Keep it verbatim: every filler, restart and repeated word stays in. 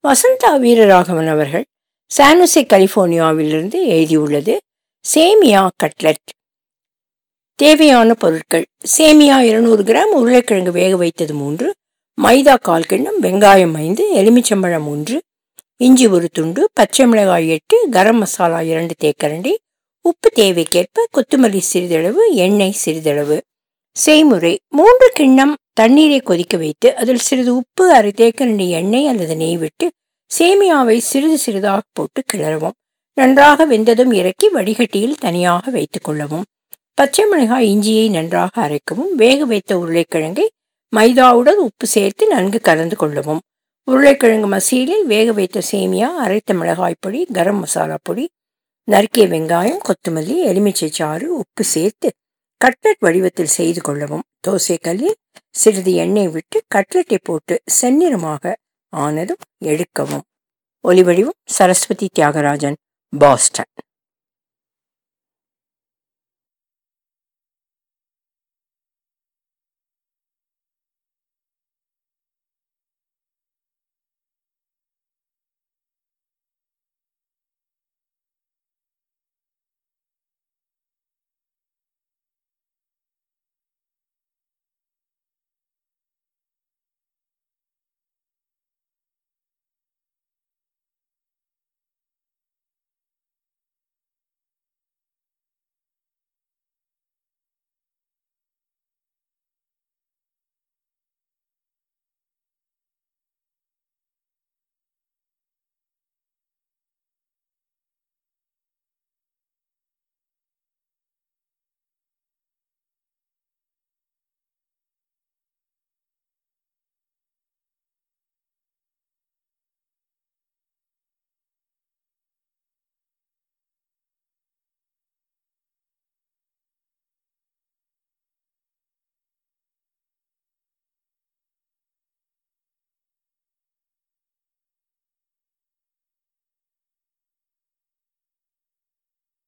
வசந்தா வீரராகவன் அவர்கள் சானுசே கலிபோர்னியாவிலிருந்து எழுதியுள்ளது. சேமியா கட்லெட். தேவையான பொருட்கள்: சேமியா இருநூறு கிராம், உருளைக்கிழங்கு வேக வைத்தது மூன்று, மைதா கால் கிண்ணம், வெங்காயம் ஐந்து, எலுமிச்சம்பழம் ஒன்று, இஞ்சி ஒரு துண்டு, பச்சை மிளகாய் எட்டு, கரம் மசாலா இரண்டு தேக்கரண்டி, உப்பு தேவைக்கேற்ப, கொத்தமல்லி சிறிதளவு, எண்ணெய் சிறிதளவு. செய்முறை: மூன்று கிண்ணம் தண்ணீரை கொதிக்க வைத்து அதில் சிறிது உப்பு, அரை தேக்கரண்டி எண்ணெய் அல்லது நெய் விட்டு சேமியாவை சிறிது சிறிதாக போட்டு கிளறவும். நன்றாக வெந்ததும் இறக்கி வடிகட்டியில் தனியாக வைத்துக் கொள்ளவும். பச்சை மிளகாய் இஞ்சியை நன்றாக அரைக்கவும். வேக வைத்த உருளைக்கிழங்கை மைதாவுடன் உப்பு சேர்த்து நன்கு கலந்து கொள்ளவும். உருளைக்கிழங்கு மசியலில் வேக வைத்த சேமியா, அரைத்த மிளகாய் பொடி, கரம் மசாலா பொடி, நறுக்கிய வெங்காயம், கொத்தமல்லி, எலுமிச்சை சாறு, உப்பு சேர்த்து கட்லெட் வடிவத்தில் செய்து கொள்ளவும். தோசை கல்லில் சிறிது எண்ணெய் விட்டு கட்லெட்டை போட்டு செந்நிறமாக ஆனதும் எடுக்கவும். ஒலிவடிவம்: சரஸ்வதி தியாகராஜன், பாஸ்டன்.